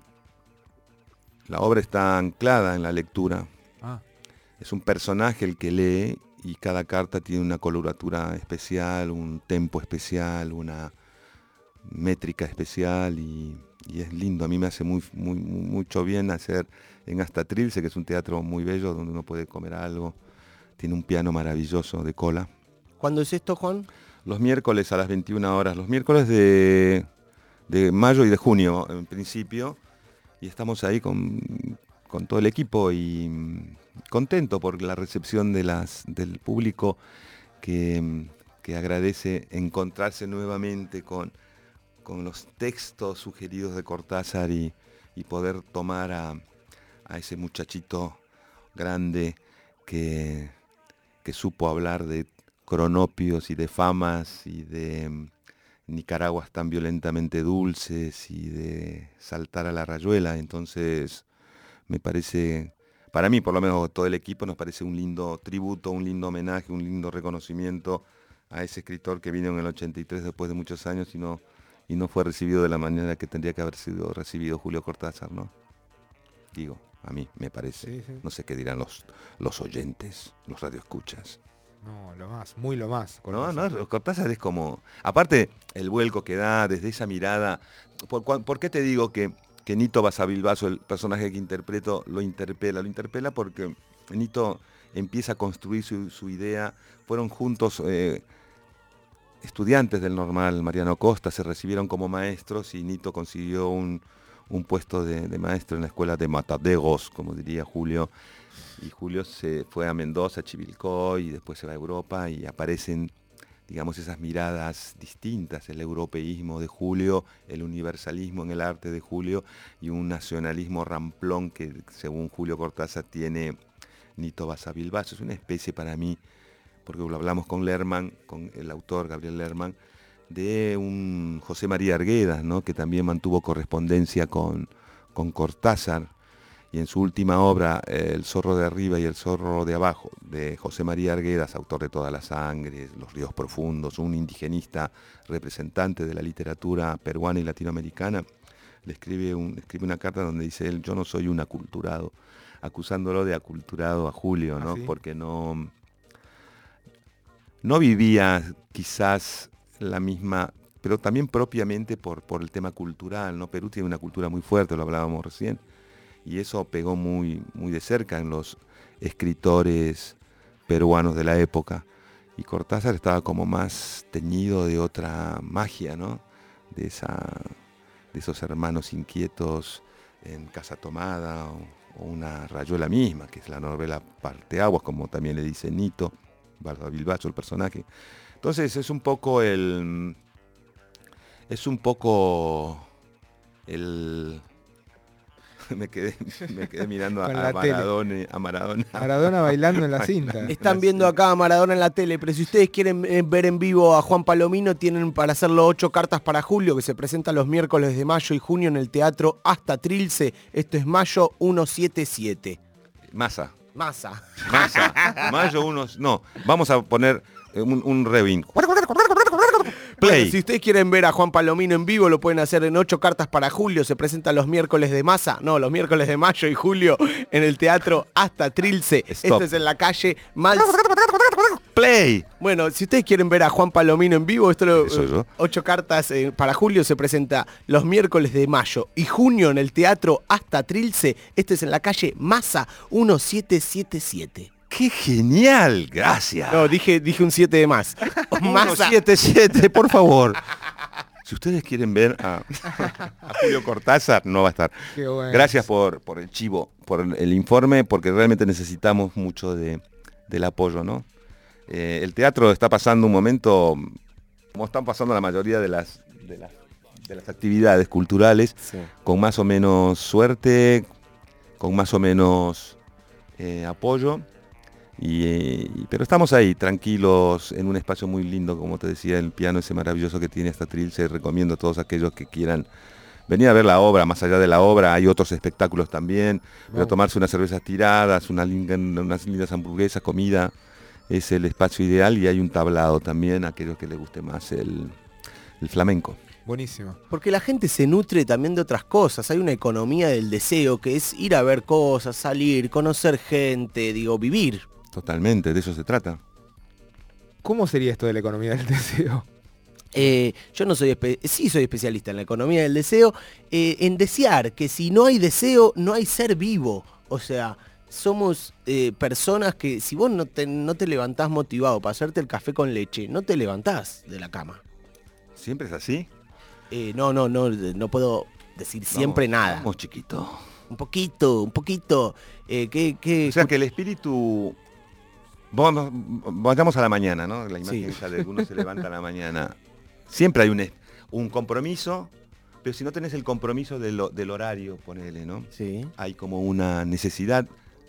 La obra está anclada en la lectura. Ah, Es un personaje el que lee y cada carta tiene una coloratura especial, un tempo especial, una métrica especial y, y es lindo. A mí me hace muy, muy, mucho bien hacer en Hasta Trilce, que es un teatro muy bello donde uno puede comer algo. Tiene un piano maravilloso de cola. ¿Cuándo es esto, Juan? Los miércoles a las veintiuna horas, los miércoles de, de mayo y de junio en principio, y estamos ahí con, con todo el equipo y mm, contento por la recepción de las, del público que, que agradece encontrarse nuevamente con, con los textos sugeridos de Cortázar y, y poder tomar a, a ese muchachito grande que, que supo hablar de cronopios y de famas y de mm, Nicaraguas tan violentamente dulces y de saltar a la rayuela. Entonces me parece, para mí por lo menos todo el equipo nos parece un lindo tributo, un lindo homenaje, un lindo reconocimiento a ese escritor que vino en el ochenta y tres después de muchos años y no, y no fue recibido de la manera que tendría que haber sido recibido Julio Cortázar, ¿no? Digo, a mí me parece. Sí, sí. No sé qué dirán los, los oyentes, los radioescuchas. no, lo más, muy lo más. No, Cortázar. no, Cortázar es como... Aparte, el vuelco que da desde esa mirada... ¿Por, cua- por qué te digo que, que Nito Basavilbaso, el personaje que interpreto, lo interpela? Lo interpela porque Nito empieza a construir su, su idea. Fueron juntos eh, estudiantes del Normal, Mariano Costa, se recibieron como maestros y Nito consiguió un, un puesto de, de maestro en la escuela de Matadegos, como diría Julio. Y Julio se fue a Mendoza, a Chivilcoy, y después se va a Europa y aparecen, digamos, esas miradas distintas, el europeísmo de Julio, el universalismo en el arte de Julio y un nacionalismo ramplón que, según Julio Cortázar, tiene Nito Basavilbaso. Es una especie para mí, porque lo hablamos con Lerman, con el autor Gabriel Lerman, de un José María Arguedas, ¿no? Que también mantuvo correspondencia con, con Cortázar. Y en su última obra, El zorro de arriba y el zorro de abajo, de José María Arguedas, autor de Toda la sangre, Los ríos profundos, un indigenista representante de la literatura peruana y latinoamericana, le escribe, un, escribe una carta donde dice él, yo no soy un aculturado, acusándolo de aculturado a Julio, ¿no? ¿Ah, sí? Porque no, no vivía quizás la misma, pero también propiamente por, por el tema cultural, ¿no? Perú tiene una cultura muy fuerte, lo hablábamos recién, y eso pegó muy, muy de cerca en los escritores peruanos de la época. Y Cortázar estaba como más teñido de otra magia, ¿no? De, esa, de esos hermanos inquietos en Casa Tomada o, o una rayuela misma, que es la novela Parteaguas, como también le dice Nito Basavilbaso, el personaje. Entonces es un poco el... Es un poco el... Me quedé, me quedé mirando a, Con a la tele. Maradona, a Maradona. Maradona bailando en la cinta. Están viendo acá a Maradona en la tele, pero si ustedes quieren eh, ver en vivo a Juan Palomino, tienen para hacerlo ocho cartas para Julio, que se presenta los miércoles de mayo y junio en el Teatro Hasta Trilce. Esto es mayo ciento setenta y siete. Masa. Masa. Masa. Mayo unos. No, vamos a poner eh, un, un rebin. Play. Bueno, si ustedes quieren ver a Juan Palomino en vivo, lo pueden hacer en ocho cartas para Julio. Se presenta los miércoles de masa, no, los miércoles de mayo y julio en el Teatro Hasta Trilce. Stop. Esto es en la calle Mal... Play. Bueno, si ustedes quieren ver a Juan Palomino en vivo, esto lo, ¿Qué soy yo? ocho cartas eh, para Julio se presenta los miércoles de mayo y junio en el Teatro Hasta Trilce. Esto es en la calle Masa siete siete siete. ¡Qué genial! Gracias. No, dije, dije un siete de más. Masa. siete siete, por favor. Si ustedes quieren ver a, a Julio Cortázar, no va a estar. Qué bueno. Gracias por, por el chivo, por el informe, porque realmente necesitamos mucho de, del apoyo, ¿no? Eh, el teatro está pasando un momento, como están pasando la mayoría de las, de las, de las actividades culturales, Sí. con más o menos suerte, con más o menos eh, apoyo. Y, eh, pero estamos ahí, tranquilos, en un espacio muy lindo, como te decía, el piano ese maravilloso que tiene esta Trilce. Recomiendo a todos aquellos que quieran venir a ver la obra. Más allá de la obra hay otros espectáculos también, pero tomarse unas cervezas tiradas, una linda, unas lindas hamburguesas, comida, es el espacio ideal. Y hay un tablado también, a aquellos que les guste más el, el flamenco. Buenísimo. Porque la gente se nutre también de otras cosas. Hay una economía del deseo que es ir a ver cosas, salir, conocer gente, digo, vivir. Totalmente, de eso se trata. ¿Cómo sería esto de la economía del deseo? Eh, yo no soy, espe- sí soy especialista en la economía del deseo, eh, en desear, que si no hay deseo, no hay ser vivo. O sea, somos eh, personas que si vos no te, no te levantás motivado para hacerte el café con leche, no te levantás de la cama. ¿Siempre es así? Eh, no, no, no, no puedo decir siempre Vamos, nada. Vamos, chiquito. Un poquito, un poquito. Eh, ¿qué, qué, O sea que el espíritu... Vamos, vayamos a la mañana, ¿no? La imagen Sí. ya de que uno se levanta a la mañana. Siempre hay un, es- un compromiso, pero si no tenés el compromiso de lo- del horario, ponele, ¿no? Sí. Hay como una necesidad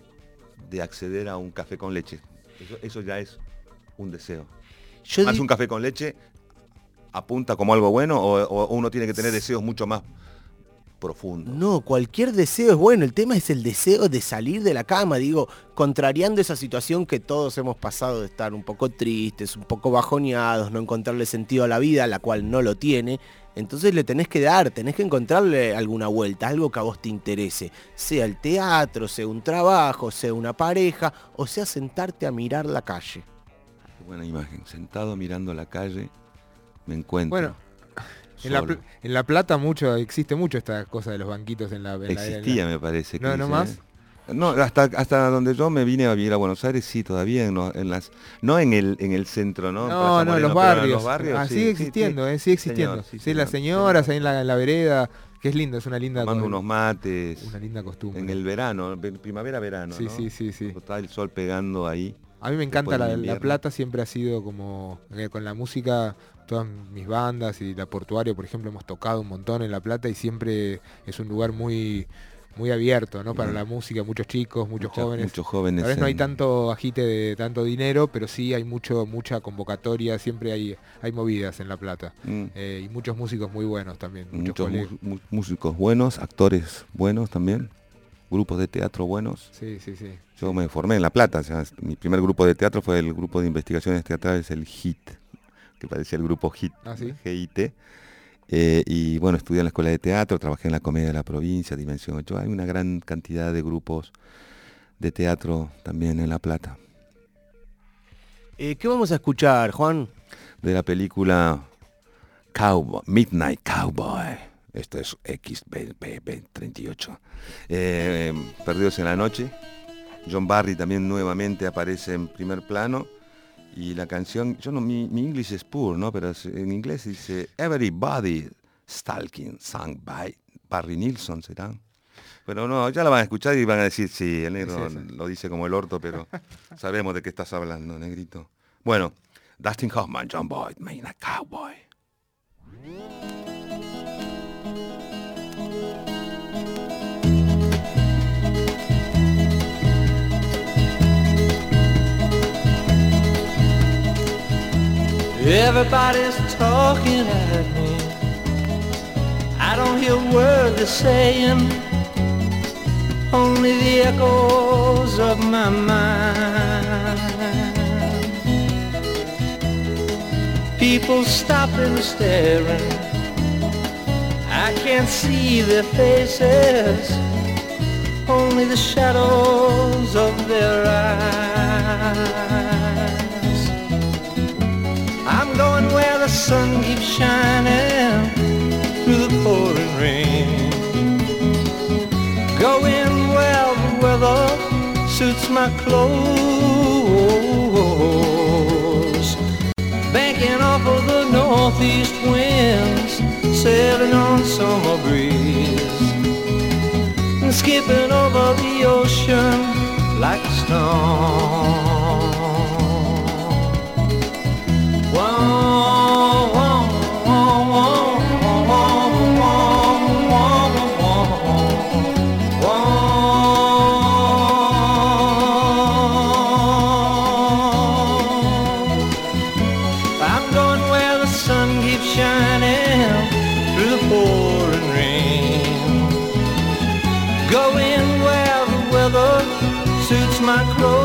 de acceder a un café con leche. Eso, eso ya es un deseo. Yo Más di- un café con leche apunta como algo bueno o, o uno tiene que tener deseos mucho más profundos. No, cualquier deseo es bueno. El tema es el deseo de salir de la cama, digo, contrariando esa situación que todos hemos pasado de estar un poco tristes, un poco bajoneados, no encontrarle sentido a la vida, la cual no lo tiene. Entonces le tenés que dar, tenés que encontrarle alguna vuelta, algo que a vos te interese. Sea el teatro, sea un trabajo, sea una pareja, o sea sentarte a mirar la calle. Qué buena imagen. Sentado mirando la calle, me encuentro. Bueno, en la, solo. Pl- en La Plata mucho existe mucho esta cosa de los banquitos en la... en la- en la- Existía, me parece. que No, no dice, más. ¿eh? No, hasta, hasta donde yo me vine a vivir a Buenos Aires, sí, todavía, no en, las, no en, el, en el centro, ¿no? No, Plaza no, en Moreno, los pero barrios. los barrios, Ah, sí, sigue sí, existiendo, sí. eh, sigue existiendo. Señor, sí, sí, señor, las señoras ahí en la, en la vereda, que es lindo, es una linda, Tomando co- unos mates, una linda costumbre. en el verano, primavera-verano, Sí, ¿no? sí, sí, sí. Está el sol pegando ahí. A mí me encanta después la, del la invierno. Plata, siempre ha sido como, eh, con la música, todas mis bandas y la Portuario, por ejemplo, hemos tocado un montón en La Plata y siempre es un lugar muy muy abierto, ¿no? Para Mm. la música, muchos chicos, muchos Mucha- jóvenes. Muchos jóvenes. A veces no hay en- tanto agite de tanto dinero, pero sí hay mucho mucha convocatoria, siempre hay hay movidas en La Plata. Mm. Eh, y muchos músicos muy buenos también. Muchos Muchos colegas. mu- mu- músicos buenos, actores buenos también, grupos de teatro buenos. Sí, sí, sí. Yo me formé en La Plata, o sea, mi primer grupo de teatro fue el grupo de investigaciones teatrales, el H I T, que parecía el grupo H I T, Ah, ¿sí? G I T. Eh, y bueno, estudié en la escuela de teatro, trabajé en la Comedia de la Provincia, Dimensión ocho. Hay una gran cantidad de grupos de teatro también en La Plata. Eh, ¿Qué vamos a escuchar, Juan? De la película Cowboy, Midnight Cowboy. Esto es X B B treinta y ocho. Eh, Perdidos en la noche. John Barry también nuevamente aparece en primer plano. Y la canción, yo no, mi, mi English es poor, ¿no? Pero es- en inglés dice Everybody Stalking, sung by Barry Nilsson, ¿será? Pero no, ya la van a escuchar y van a decir, sí, el negro Es esa. lo dice como el orto, pero sabemos de qué estás hablando, negrito. Bueno, Dustin Hoffman, John Boyd, Midnight Cowboy. Everybody's talking at me. I don't hear a word they're saying, only the echoes of my mind. People stopping and staring, I can't see their faces, only the shadows of their eyes. I'm going where the sun keeps shining through the pouring rain. Going where the weather suits my clothes. Banking off of the northeast winds, sailing on summer breeze. And skipping over the ocean like a stone. pouring rain. Going where the weather suits my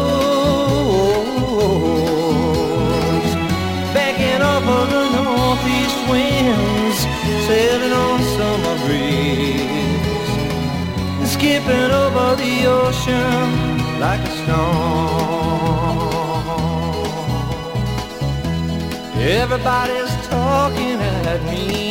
clothes. Backing up on the northeast winds, sailing on summer breeze. Skipping over the ocean like a stone. Everybody's talking at me.